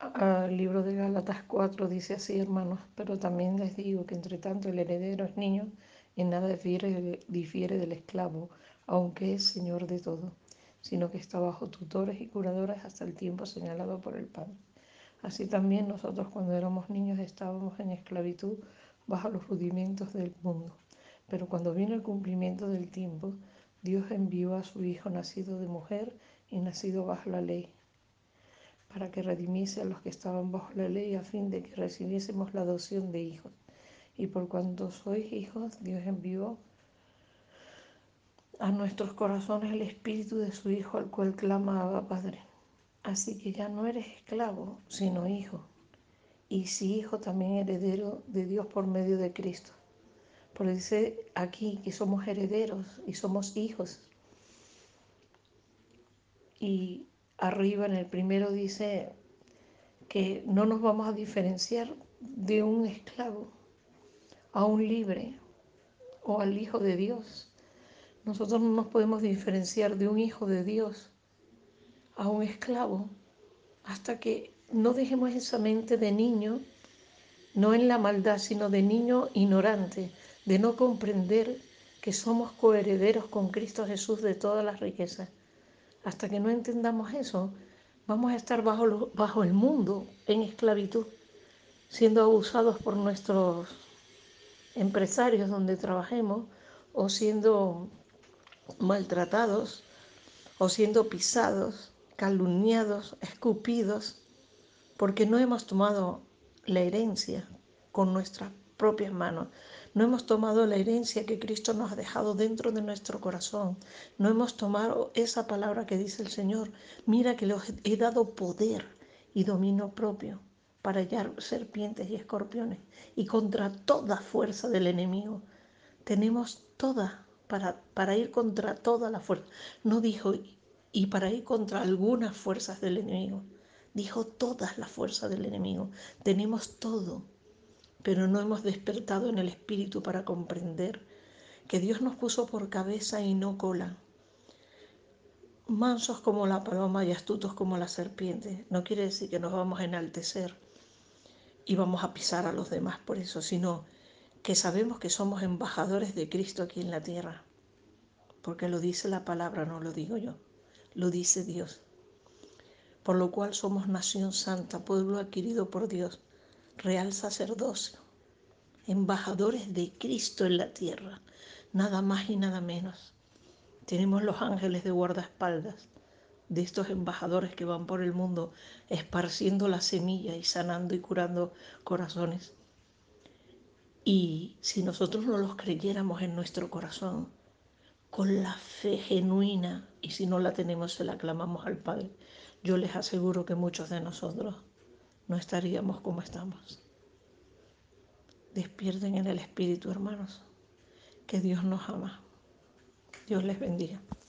El libro de Gálatas 4 dice así, hermanos, pero también les digo que entre tanto el heredero es niño, en nada difiere del esclavo, aunque es señor de todo, sino que está bajo tutores y curadores hasta el tiempo señalado por el Padre. Así también nosotros cuando éramos niños estábamos en esclavitud bajo los rudimentos del mundo. Pero cuando vino el cumplimiento del tiempo, Dios envió a su Hijo nacido de mujer y nacido bajo la ley, para que redimiese a los que estaban bajo la ley, a fin de que recibiésemos la adopción de hijos. Y por cuanto sois hijos, Dios envió a nuestros corazones el espíritu de su Hijo, al cual clama Abba Padre. Así que ya no eres esclavo, sino hijo. Y si hijo, también heredero de Dios por medio de Cristo. Porque dice aquí que somos herederos y somos hijos. Y arriba en el primero dice que no nos vamos a diferenciar de un esclavo a un libre o al hijo de Dios. Nosotros no nos podemos diferenciar de un hijo de Dios a un esclavo hasta que no dejemos esa mente de niño, no en la maldad, sino de niño ignorante, de no comprender que somos coherederos con Cristo Jesús de todas las riquezas. Hasta que no entendamos eso, vamos a estar bajo el mundo en esclavitud, siendo abusados por nuestros empresarios donde trabajemos, o siendo maltratados, o siendo pisados, calumniados, escupidos, porque no hemos tomado la herencia con nuestras propias manos. No hemos tomado la herencia que Cristo nos ha dejado dentro de nuestro corazón. No hemos tomado esa palabra que dice el Señor. Mira que les he dado poder y dominio propio para hallar serpientes y escorpiones y contra toda fuerza del enemigo. Tenemos toda para ir contra toda la fuerza. No dijo y para ir contra algunas fuerzas del enemigo. Dijo todas las fuerzas del enemigo. Tenemos todo, pero no hemos despertado en el espíritu para comprender que Dios nos puso por cabeza y no cola. Mansos como la paloma y astutos como la serpiente. No quiere decir que nos vamos a enaltecer y vamos a pisar a los demás por eso, sino que sabemos que somos embajadores de Cristo aquí en la tierra. Porque lo dice la palabra, no lo digo yo, lo dice Dios. Por lo cual somos nación santa, pueblo adquirido por Dios, real sacerdocio, embajadores de Cristo en la tierra, nada más y nada menos. Tenemos los ángeles de guardaespaldas, de estos embajadores que van por el mundo esparciendo la semilla y sanando y curando corazones. Y si nosotros no los creyéramos en nuestro corazón, con la fe genuina, y si no la tenemos se la clamamos al Padre, yo les aseguro que muchos de nosotros no estaríamos como estamos. Despierten en el Espíritu, hermanos, que Dios nos ama. Dios les bendiga.